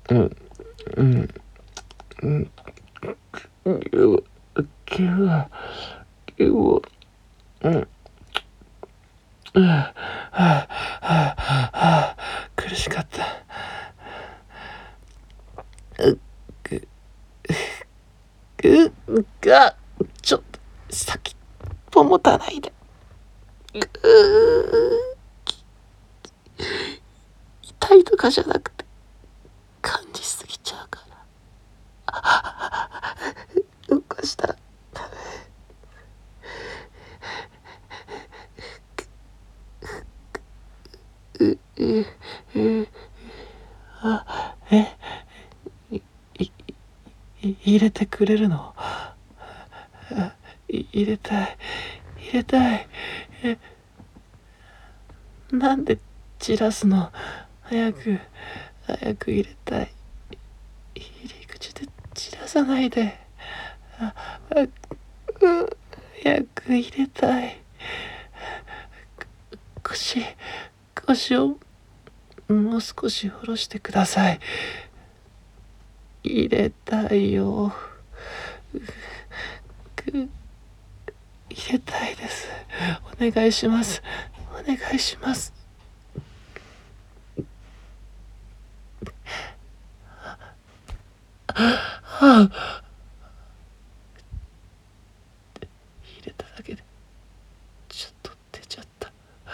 うんうんうん今日は苦しかった。ちょっと先っぽ持たないで。痛いとかじゃなくて感じすぎちゃうから。うんこしたら入れてくれるの？入れたい入れたい。なんで散らすの？早く入れたい。入り口で散らさないで。早く入れたい。腰をもう少し下ろしてください。入れたいよ。入れたいです。お願いします。お願いします。入れただけでちょっと出ちゃった。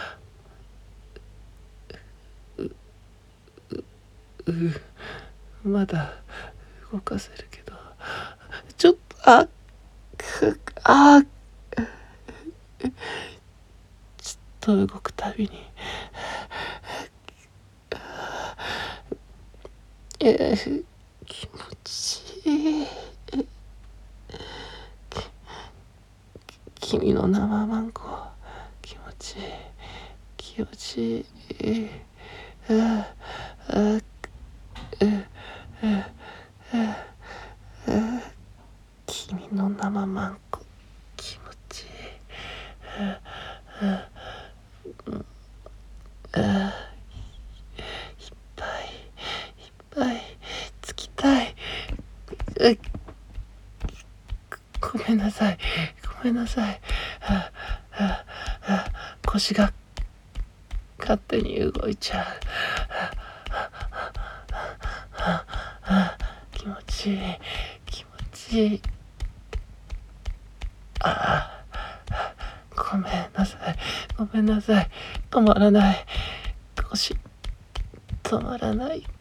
まだ動かせるけど、ちょっとちょっと動くたびに気持ちいい。君の生マンゴー気持ちいい。気持ちいい。君の生マンゴー気持ちいい。いっぱいつきたい。ごめんなさい。腰が勝手に動いちゃう。気持ちいい。ごめんなさい。止まらない。腰止まらない。いっ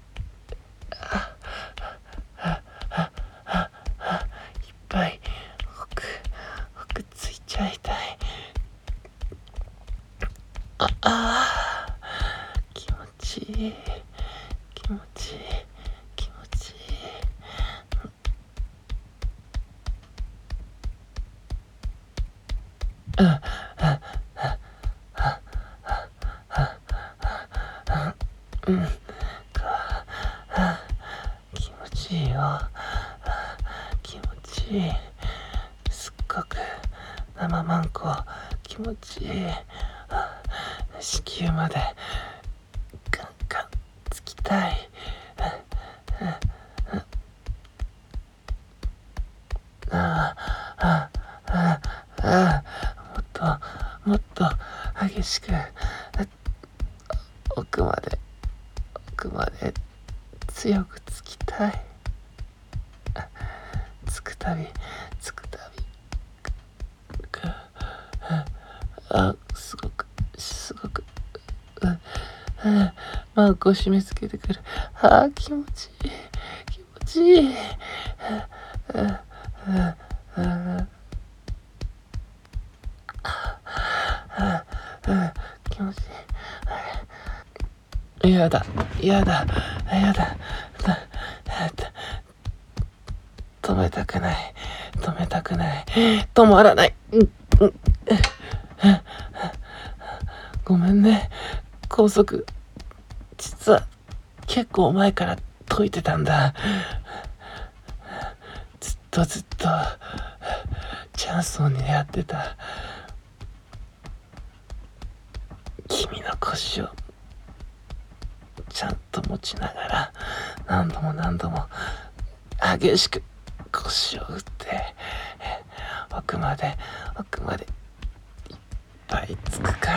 ぱい奥ついちゃいたい。気持ちいい。気持ちいいよ。気持ちいい。すっごく生マンコ気持ちいい。子宮までガンガンつきたい。もっと激しく奥まで強くつきたい。つくたびすごくマンコを締め付けてくる。気持ちいい。気持ちいい。やだ止めたくない止まらない。ごめんね。高速実は結構前から解いてたんだ。ずっとチャンスを狙ってた。君の腰をちゃんと持ちながら何度も何度も激しく腰を打って奥までいっぱいつくから、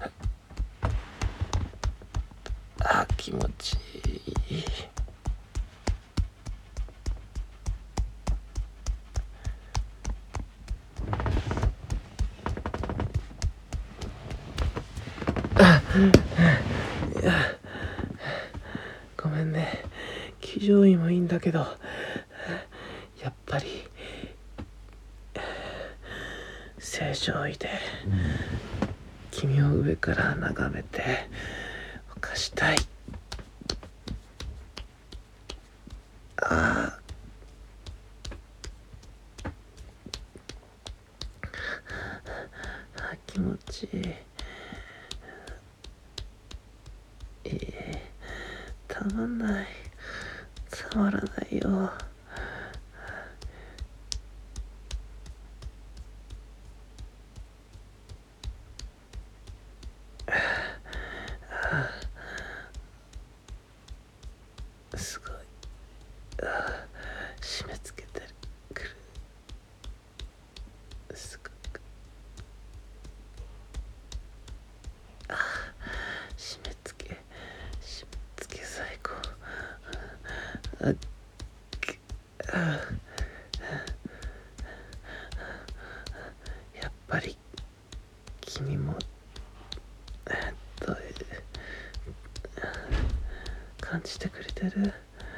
気持ちいい。ごめんね、騎乗位もいいんだけど、やっぱり正常位で君を上から眺めて犯したい。気持ちいい。たまんない、たまらないよ。すごい、締め付けてくる。すごく締め付け最高。やっぱり君も感じてくれてる？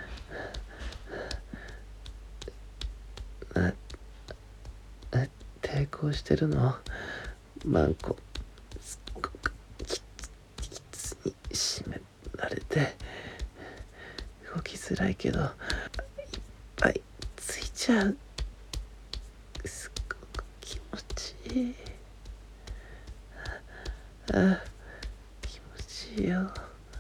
抵抗してるの？マンコすっごくきつに締められて動きづらいけどいっぱいついちゃう。すっごく気持ちいい。気持ちいいよ。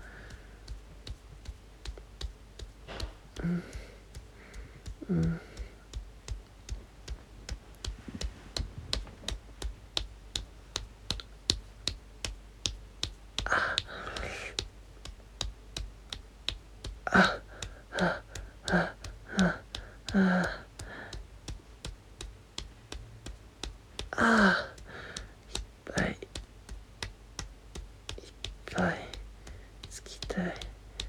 いっぱいつきたい。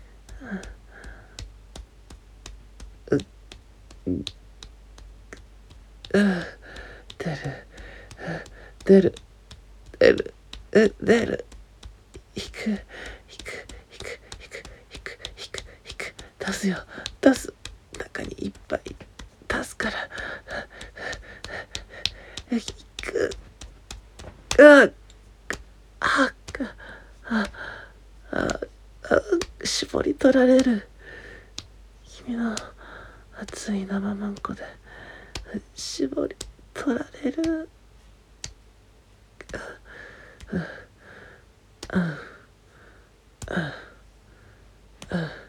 出る引く出すよ、出す。中にいっぱい出すから。引く。絞り取られる。君の熱い生マンコで絞り取られる。うん